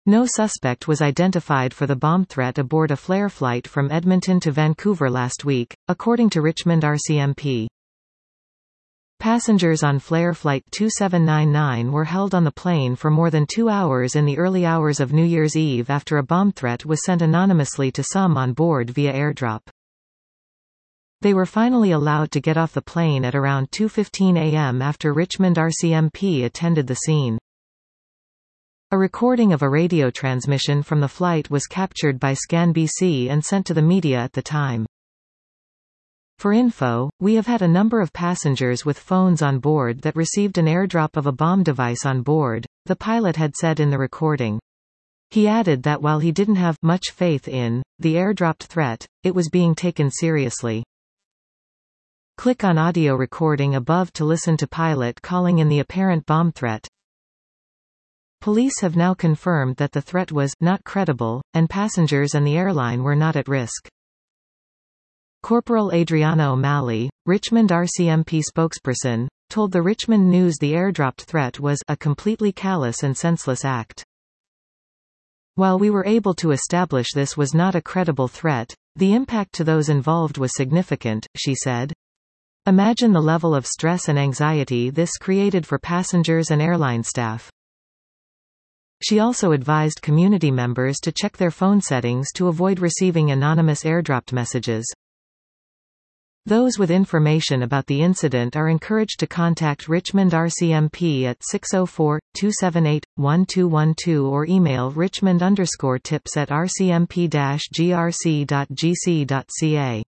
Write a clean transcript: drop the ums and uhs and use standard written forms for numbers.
No suspect was identified for the bomb threat aboard a flare flight from Edmonton to Vancouver last week, according to Richmond RCMP. Passengers on Flare Flight 2799 were held on the plane for more than 2 hours in the early hours of New Year's Eve after a bomb threat was sent anonymously to some on board via airdrop. They were finally allowed to get off the plane at around 2:15 a.m. after Richmond RCMP attended the scene. A recording of a radio transmission from the flight was captured by ScanBC and sent to the media at the time. For info, we have had a number of passengers with phones on board that received an airdrop of a bomb device on board, the pilot had said in the recording. He added that while he didn't have much faith in the airdropped threat, it was being taken seriously. Click on audio recording above to listen to pilot calling in the apparent bomb threat. Police have now confirmed that the threat was not credible, and passengers and the airline were not at risk. Corporal Adriana O'Malley, Richmond RCMP spokesperson, told the Richmond News the airdropped threat was a completely callous and senseless act. While we were able to establish this was not a credible threat, the impact to those involved was significant, she said. Imagine the level of stress and anxiety this created for passengers and airline staff. She also advised community members to check their phone settings to avoid receiving anonymous airdropped messages. Those with information about the incident are encouraged to contact Richmond RCMP at 604-278-1212 or email richmond_tips@rcmp-grc.gc.ca.